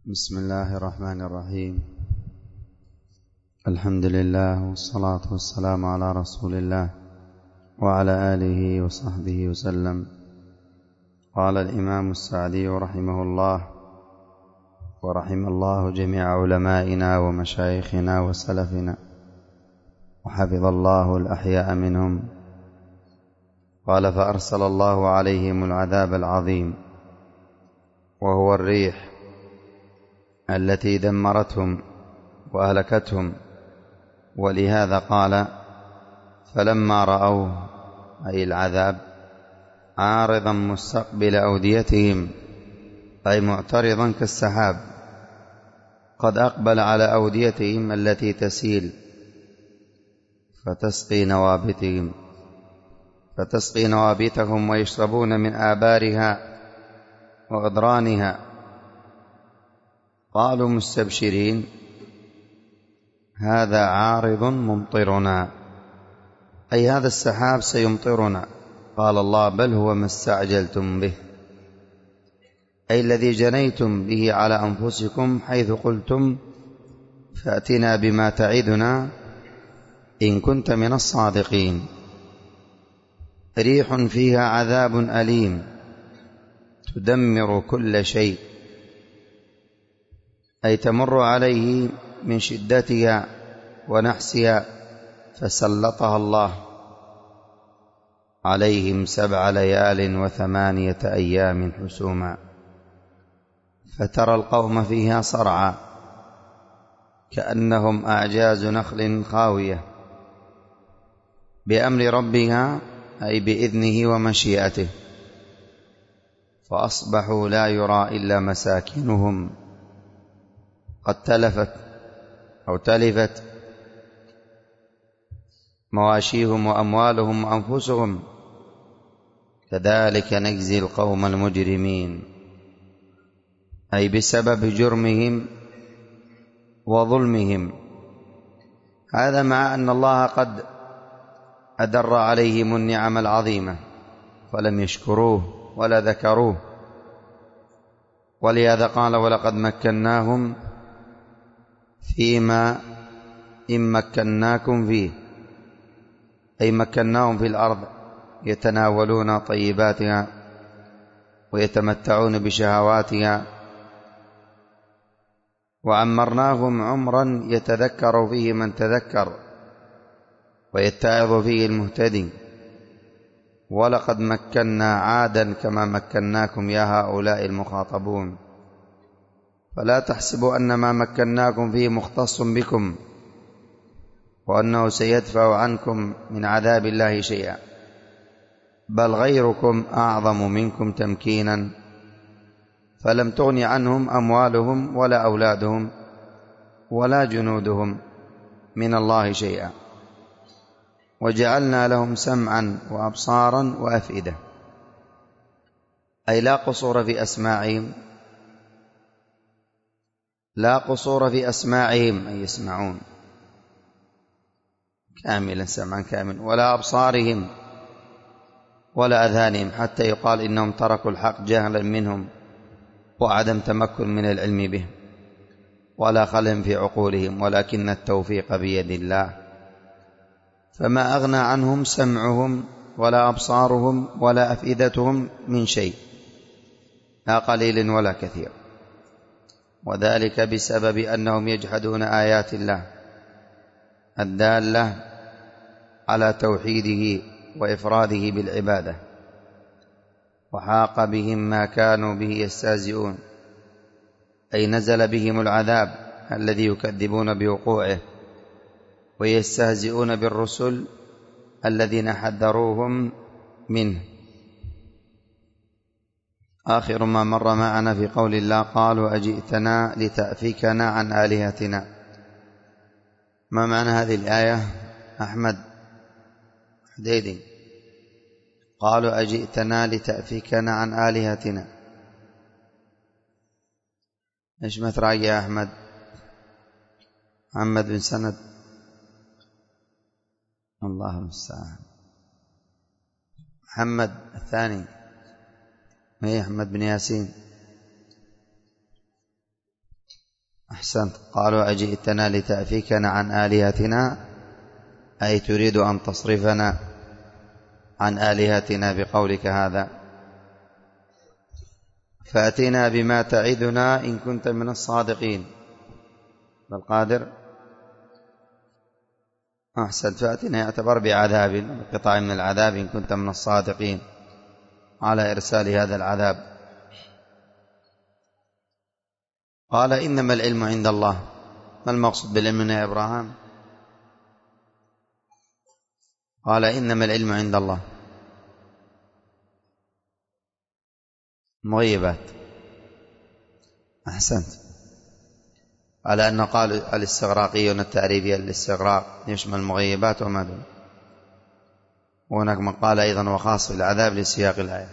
بسم الله الرحمن الرحيم. الحمد لله والصلاة والسلام على رسول الله وعلى آله وصحبه وسلم. قال الإمام السعدي رحمه الله ورحم الله جميع علمائنا ومشايخنا وسلفنا وحفظ الله الأحياء منهم. قال: فأرسل الله عليهم العذاب العظيم وهو الريح التي دمرتهم وأهلكتهم. ولهذا قال: فلما رأوه أي العذاب عارضا مستقبل أوديتهم أي معترضا كالسحاب قد أقبل على أوديتهم التي تسيل فتسقي نوابتهم ويشربون من آبارها وغدرانها. قالوا مستبشرين: هذا عارض ممطرنا، أي هذا السحاب سيمطرنا. قال الله: بل هو ما استعجلتم به، أي الذي جنيتم به على أنفسكم، حيث قلتم: فأتنا بما تعدنا إن كنت من الصادقين. ريح فيها عذاب أليم تدمر كل شيء، أي تمر عليه من شدتها ونحسها، فسلطها الله عليهم 7 ليال و8 أيام حسوما، فترى القوم فيها صرعى كأنهم أعجاز نخل خاوية، بأمر ربها أي بإذنه ومشيئته، فأصبحوا لا يرى إلا مساكنهم قد تلفت مواشيهم وأموالهم وأنفسهم، كذلك نجزي القوم المجرمين، أي بسبب جرمهم وظلمهم. هذا مع أن الله قد أدر عليهم النعم العظيمة فلم يشكروه ولا ذكروه. ولهذا قال: ولقد مكناهم فيما إن مكناكم فيه، أي مكناهم في الأرض يتناولون طيباتها ويتمتعون بشهواتها، وعمرناهم عمرا يتذكر فيه من تذكر ويتعظ فيه المهتدي. ولقد مكنا عادا كما مكناكم يا هؤلاء المخاطبون، فلا تحسبوا أن ما مكناكم فيه مختص بكم وأنه سيدفع عنكم من عذاب الله شيئا، بل غيركم أعظم منكم تمكينا، فلم تغن عنهم أموالهم ولا أولادهم ولا جنودهم من الله شيئا، وجعلنا لهم سمعا وأبصارا وأفئدة، أي لا قصور في أسماعهم أي يسمعون كاملا سمعا كاملا، ولا أبصارهم ولا أذهانهم، حتى يقال إنهم تركوا الحق جهلا منهم وعدم تمكن من العلم به، ولا خلهم في عقولهم، ولكن التوفيق بيد الله. فما أغنى عنهم سمعهم ولا أبصارهم ولا أفئدتهم من شيء، لا قليل ولا كثير، وذلك بسبب أنهم يجحدون آيات الله الدالة على توحيده وإفراده بالعبادة، وحاق بهم ما كانوا به يستهزئون، أي نزل بهم العذاب الذي يكذبون بوقوعه ويستهزئون بالرسل الذين حذروهم منه. آخر ما مر معنا في قول الله: قالوا أجئتنا لتأفكنا عن آلهتنا. ما معنى هذه الآية أحمد حديدي؟ قالوا أجئتنا لتأفكنا عن آلهتنا، إيش ما تراجع يا أحمد؟ محمد بن سند، الله المستعان. محمد الثاني، ما هي أحمد بن ياسين؟ أحسنت. قالوا أجئتنا لتأفكنا عن آلهتنا، أي تريد أن تصرفنا عن آلهتنا بقولك هذا، فأتنا بما تعدنا إن كنت من الصادقين. القادر أحسنت. فأتنا يعتبر بعذاب، قطع من العذاب إن كنت من الصادقين على إرسال هذا العذاب. قال إنما العلم عند الله. ما المقصود بالعلم يا إبراهيم؟ قال إنما العلم عند الله. مغيبات. أحسنت. على أنه قال الاستغراقيون التعريبي الاستغراق يشمل المغيبات وما دون. وهناك من قال أيضا وخاص بالعذاب لسياق الآية.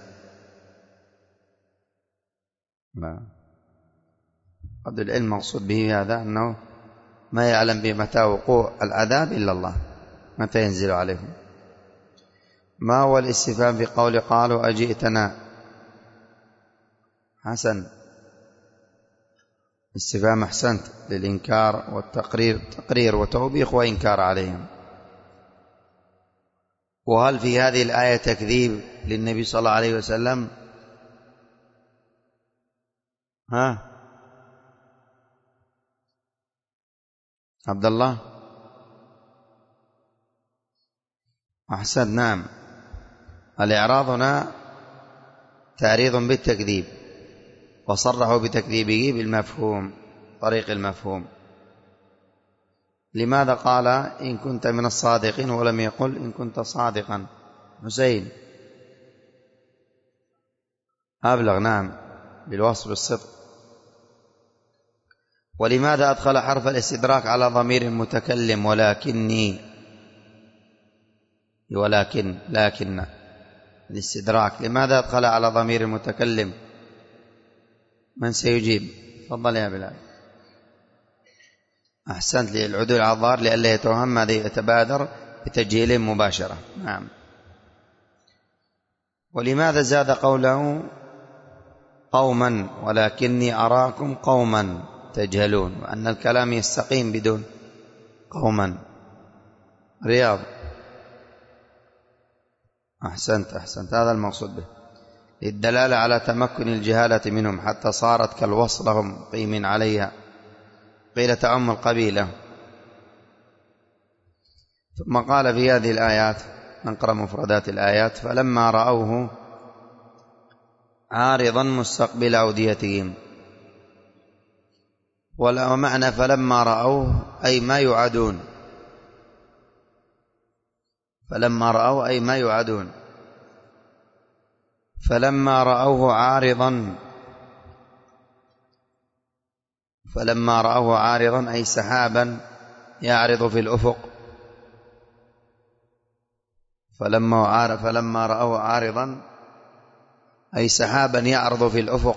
قد العلم مقصود به هذا أنه ما يعلم بمتى وقوع العذاب إلا الله، متى ينزل عليهم. ما هو الاستفهام بقول قالوا أجئتنا؟ حسن. استفهام أحسنت للإنكار والتقرير، تقرير وتوبيخ وإنكار عليهم. وهل في هذه الآية تكذيب للنبي صلى الله عليه وسلم؟ عبد الله أحسن. نعم، الإعراض هنا تعريض بالتكذيب، وصرحوا بتكذيبه بالمفهوم، طريق المفهوم. لماذا قال إن كنت من الصادقين ولم يقل إن كنت صادقا؟ حسين أبلغ. نعم، بالوصف بالصدق. ولماذا أدخل حرف الاستدراك على ضمير المتكلم ولكن الاستدراك لماذا أدخل على ضمير المتكلم؟ من سيجيب؟ تفضل يا بلال. أحسنت. للعدول على الظاهر لئلا يتوهم، هذا يتبادر بتجهيل مباشرة. نعم. ولماذا زاد قوله قوما ولكني أراكم قوما تجهلون، وأن الكلام يستقيم بدون قوما؟ رياض أحسنت. هذا المقصود به، للدلالة على تمكن الجهالة منهم حتى صارت كالوصل لهم قيم عليها، قيل تعم القبيلة. ثم قال في هذه الآيات، نقرأ مفردات الآيات: فلما رأوه عارضا مستقبل أوديتهم. ومعنى فلما رأوه أي ما يعدون، فلما رأوه أي ما يعدون. فلما رأوه عارضا أي سحابا يعرض في الأفق. فلما رأوه عارضا أي سحابا يعرض في الأفق.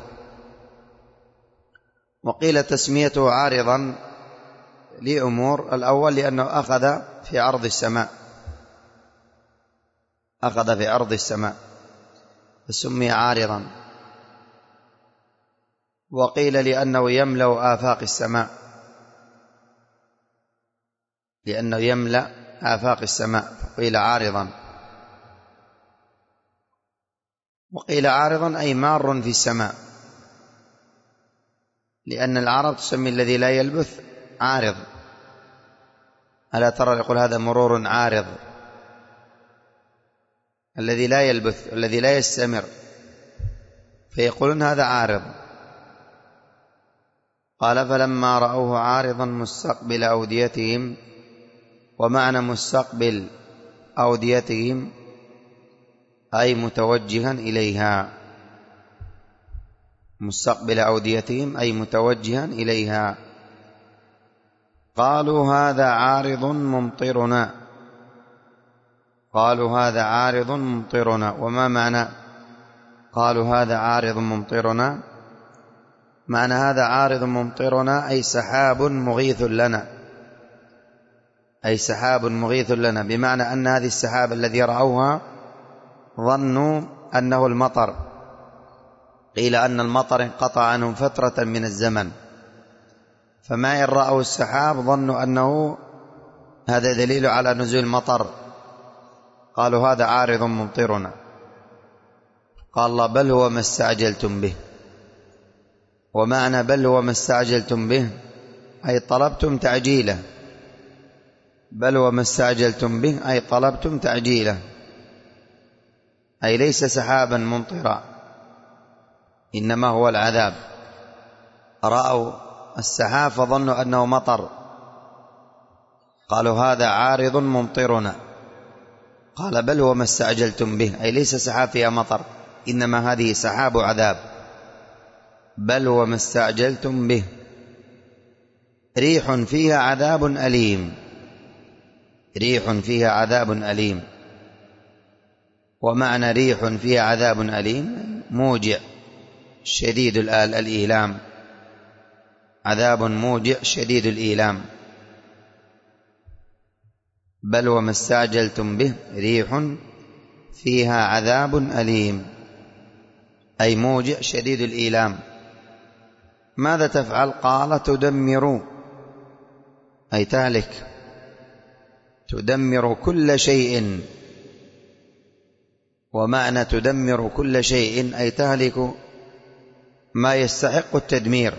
وقيل تسميته عارضا لأمور: الأول لأنه أخذ في عرض السماء فسمي عارضا. وقيل لأنه يملأ آفاق السماء فقيل عارضا. وقيل عارضا أي مار في السماء، لأن العرب تسمي الذي لا يلبث عارض. ألا ترى يقول هذا مرور عارض، الذي لا يلبث، الذي لا يستمر، فيقولون هذا عارض. قال فلما رأوه عارضا مستقبل أوديتهم. ومعنى مستقبل أوديتهم أي متوجها إليها، مستقبل أوديتهم أي متوجها إليها. قالوا هذا عارض ممطرنا. وما معنى قالوا هذا عارض ممطرنا؟ معنى هذا عارض ممطرنا أي سحاب مغيث لنا، بمعنى أن هذه السحاب الذي رأوها ظنوا أنه المطر. قيل أن المطر انقطع عنهم فترة من الزمن، فما إن رأوا السحاب ظنوا أنه هذا دليل على نزول مطر، قالوا هذا عارض ممطرنا. قال الله بل هو ما استعجلتم به. ومعنى بل هو ما استعجلتم به أي طلبتم تعجيله، بل هو ما استعجلتم به أي طلبتم تعجيله، أي ليس سحابا ممطرا إنما هو العذاب. رأوا السحاب فظنوا أنه مطر، قالوا هذا عارض ممطرنا. قال بل هو ما استعجلتم به أي ليس سحاب فيها مطر، إنما هذه سحاب عذاب. بل هو ما استعجلتم به ريح فيها عذاب أليم، ريح فيها عذاب أليم. ومعنى ريح فيها عذاب أليم موجع شديد الإيلام، عذاب موجع شديد الإيلام. بل وما استعجلتم به ريح فيها عذاب أليم أي موجع شديد الإيلام. ماذا تفعل؟ قال تدمر أي تهلك، تدمر كل شيء. ومعنى تدمر كل شيء أي تهلك ما يستحق التدمير،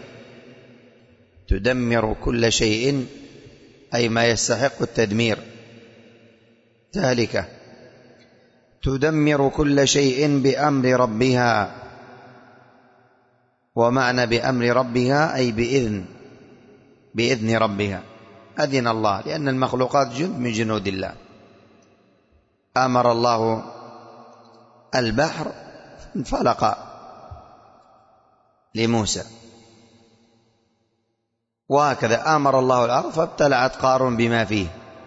تدمر كل شيء أي ما يستحق التدمير، تهلكه. تدمر كل شيء بأمر ربها. ومعنى بأمر ربها أي بإذن ربها، أذن الله، لأن المخلوقات جند من جنود الله. أمر الله البحر انفلق لموسى، وهكذا أمر الله الأرض فابتلعت قارون بما فيه،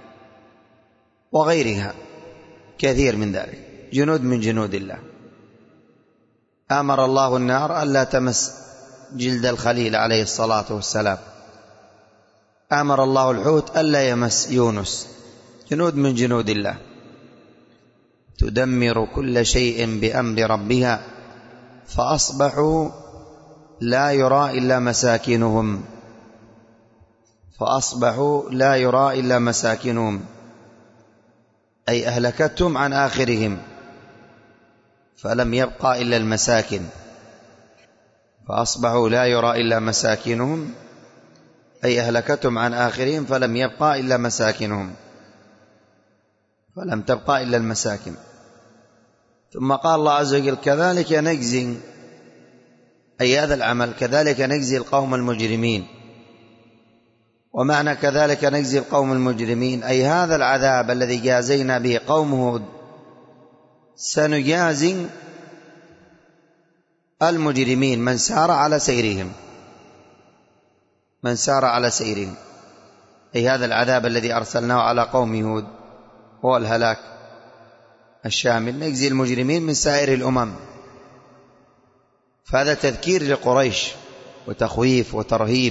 وغيرها كثير من ذلك جنود من جنود الله. أمر الله النار ألا تمس جلد الخليل عليه الصلاة والسلام. أمر الله الحوت ألا يمس يونس، جنود من جنود الله. تدمر كل شيء بأمر ربها فأصبحوا لا يرى إلا مساكنهم، فأصبحوا لا يرى إلا مساكنهم أي أهلكتهم عن آخرهم فلم يبقى إلا المساكن. فأصبحوا لا يرى إلا مساكنهم أي أهلكتهم عن آخرهم فلم يبقى إلا مساكنهم، فلم تبقى إلا المساكن. ثم قال الله عز وجل كذلك نجزي، أي هذا العمل كذلك نجزي القوم المجرمين. ومعنى كذلك نجزي القوم المجرمين أي هذا العذاب الذي جازينا به قوم هود سنجازي المجرمين من سار على سيرهم، من سار على سيرهم، أي هذا العذاب الذي أرسلناه على قوم هود هو الهلاك الشامل، نجزي المجرمين من سائر الأمم. فهذا تذكير لقريش وتخويف وترهيب.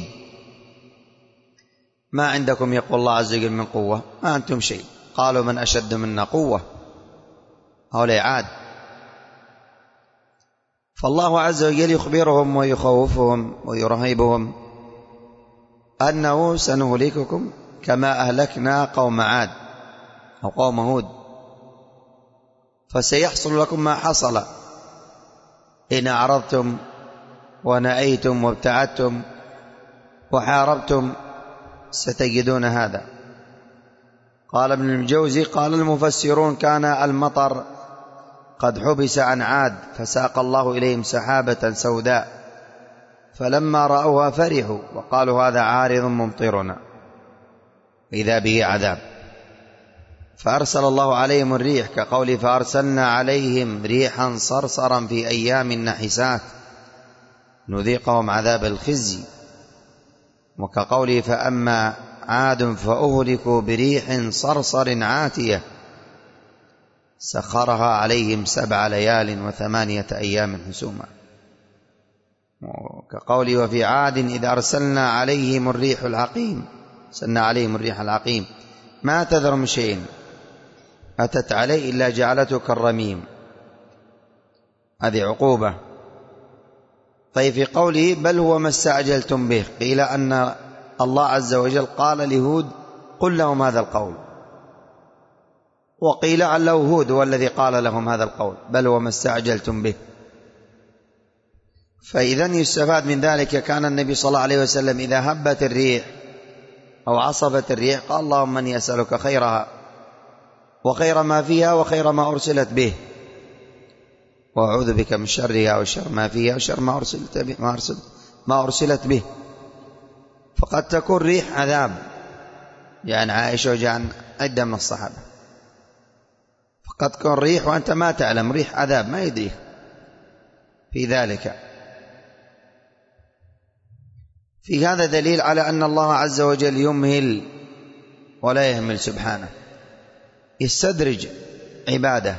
ما عندكم يقول الله عز وجل من قوة، ما أنتم شيء. قالوا من أشد منا قوة، هؤلاء عاد. فالله عز وجل يخبرهم ويخوفهم ويرهبهم أنه سنهلككم كما أهلكنا قوم عاد أو قوم هود، فسيحصل لكم ما حصل إن أعرضتم ونأيتم وابتعدتم وحاربتم، ستجدون هذا. قال ابن الجوزي قال المفسرون كان المطر قد حبس عن عاد فساق الله إليهم سحابة سوداء فلما رأوها فرحوا وقالوا هذا عارض ممطرنا إذا به عذاب، فأرسل الله عليهم الريح كقوله فأرسلنا عليهم ريحا صرصرا في أيام نحسات نذيقهم عذاب الخزي، وكقوله فأما عاد فأهلكوا بريح صرصر عاتية سخرها عليهم 7 ليال و8 أيام حسوما، وكقوله وفي عاد إذا أرسلنا عليهم الريح العقيم، أرسلنا عليهم الريح العقيم ما تذر من شيء أتت عليه إلا جعلته كالرميم، هذه عقوبة. طيب في قوله بل هو ما استعجلتم به قيل أن الله عز وجل قال لهود قل لهم هذا القول، وقيل عله هود هو الذي قال لهم هذا القول، بل هو ما استعجلتم به. فإذا يستفاد من ذلك كان النبي صلى الله عليه وسلم إذا هبت الريح أو عصفت الريح قال اللهم إني أسألك خيرها وخير ما فيها وخير ما أرسلت به، وأعوذ بك من شرها وشر ما فيها وشر ما أرسلت به. فقد تكون ريح عذاب، يعني عائشة وجاء عدة من الصحابة، فقد تكون ريح وأنت ما تعلم، ريح عذاب ما يدريك في ذلك. في هذا دليل على أن الله عز وجل يمهل ولا يهمل سبحانه، يستدرج عباده،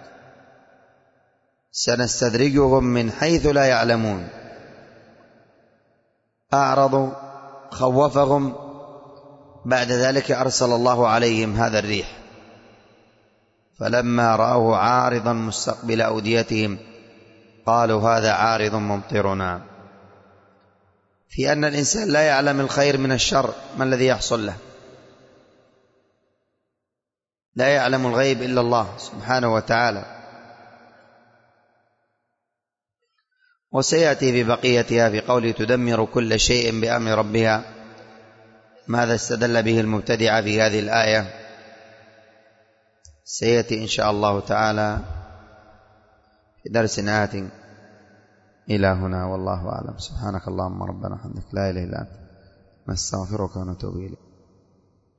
سنستدرجهم من حيث لا يعلمون. أعرضوا خوفهم، بعد ذلك أرسل الله عليهم هذا الريح، فلما رأوه عارضا مستقبل أوديتهم قالوا هذا عارض ممطرنا. في أن الإنسان لا يعلم الخير من الشر، ما الذي يحصل له؟ لا يعلم الغيب إلا الله سبحانه وتعالى. وسيأتي في بقيتها في قوله تدمر كل شيء بأمر ربها، ماذا استدل به المبتدع في هذه الآية؟ سيأتي إن شاء الله تعالى في درس آت. إلى هنا والله أعلم. سبحانك اللهم ربنا وبحمدك لا إله إلا أنت نستغفرك ونتوب إليك.